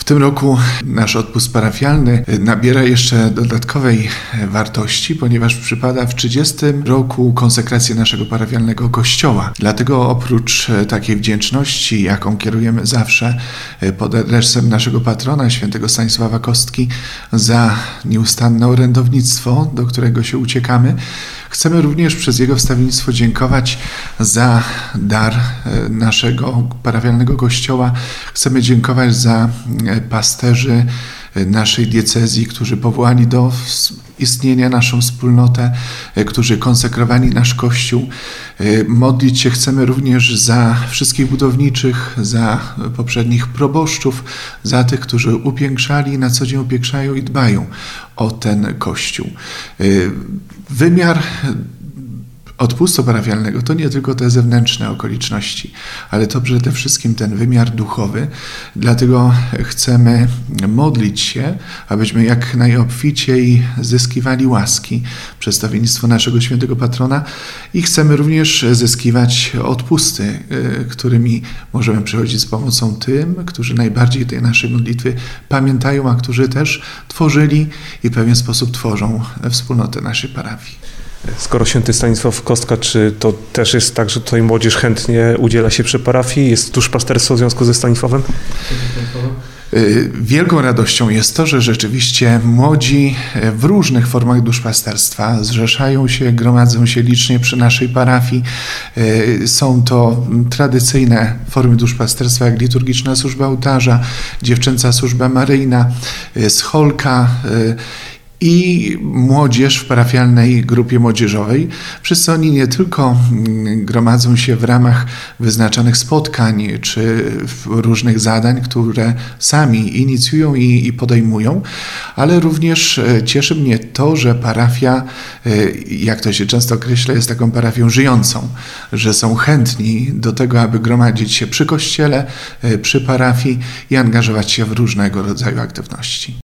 tym roku nasz odpust parafialny nabiera jeszcze dodatkowej wartości, ponieważ przypada w 30. roku konsekracji naszego parafialnego kościoła. Dlatego oprócz takiej wdzięczności, jaką kierujemy zawsze pod adresem naszego patrona, świętego Stanisława Kostki, za nieustanne orędownictwo, do którego się uciekamy, chcemy również przez jego wstawiennictwo dziękować za dar naszego parafialnego kościoła. Chcemy dziękować za pasterzy naszej diecezji, którzy powołali do istnienia naszą wspólnotę, którzy konsekrowali nasz Kościół. Modlić się chcemy również za wszystkich budowniczych, za poprzednich proboszczów, za tych, którzy upiększali, na co dzień upiększają i dbają o ten Kościół. Wymiar odpustu parafialnego to nie tylko te zewnętrzne okoliczności, ale to przede wszystkim ten wymiar duchowy. Dlatego chcemy modlić się, abyśmy jak najobficiej zyskiwali łaski przez wstawiennictwo naszego świętego patrona i chcemy również zyskiwać odpusty, którymi możemy przychodzić z pomocą tym, którzy najbardziej tej naszej modlitwy pamiętają, a którzy też tworzyli i w pewien sposób tworzą wspólnotę naszej parafii. Skoro święty Stanisław Kostka, czy to też jest tak, że tutaj młodzież chętnie udziela się przy parafii? Jest duszpasterstwo w związku ze Stanisławem? Wielką radością jest to, że rzeczywiście młodzi w różnych formach duszpasterstwa zrzeszają się, gromadzą się licznie przy naszej parafii. Są to tradycyjne formy duszpasterstwa, jak liturgiczna służba ołtarza, dziewczęca służba maryjna, scholka i młodzież w parafialnej grupie młodzieżowej. Wszyscy oni nie tylko gromadzą się w ramach wyznaczonych spotkań czy różnych zadań, które sami inicjują i podejmują, ale również cieszy mnie to, że parafia, jak to się często określa, jest taką parafią żyjącą, że są chętni do tego, aby gromadzić się przy kościele, przy parafii i angażować się w różnego rodzaju aktywności.